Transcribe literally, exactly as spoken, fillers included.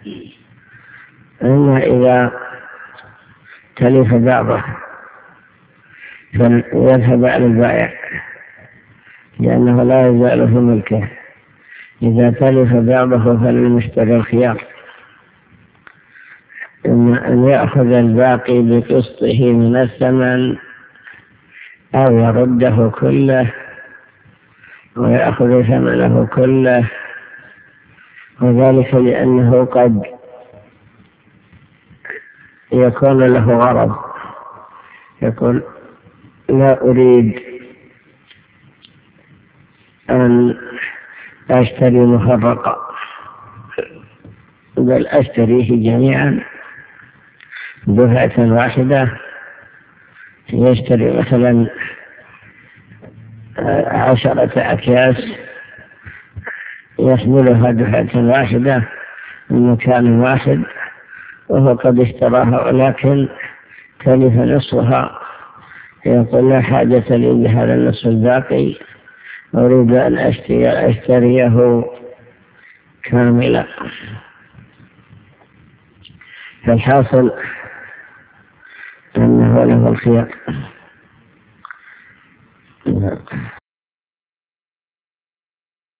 أما إذا تلف بعضه فيذهب على البائع لأنه لا يزال في ملكه. إذا تلف بعضه فللمشتري الخيار، إما أن يأخذ الباقي بقسطه من الثمن أو يرده كله ويأخذ ثمنه كله، وذلك لأنه قد يكون له غرض، يقول لا أريد أن أشتري مفرقا بل أشتريه جميعا دفعة واحدة. يشتري مثلا عشرة أكياس يحملها دفعة واحدة من مكان واحد، وهو قد اشتراها ولكن تلف نصفها، يقول لا حاجة لي بهذا النصف الباقي، أريد أن أشتريه كاملا. فالحاصل أنه له الخيار.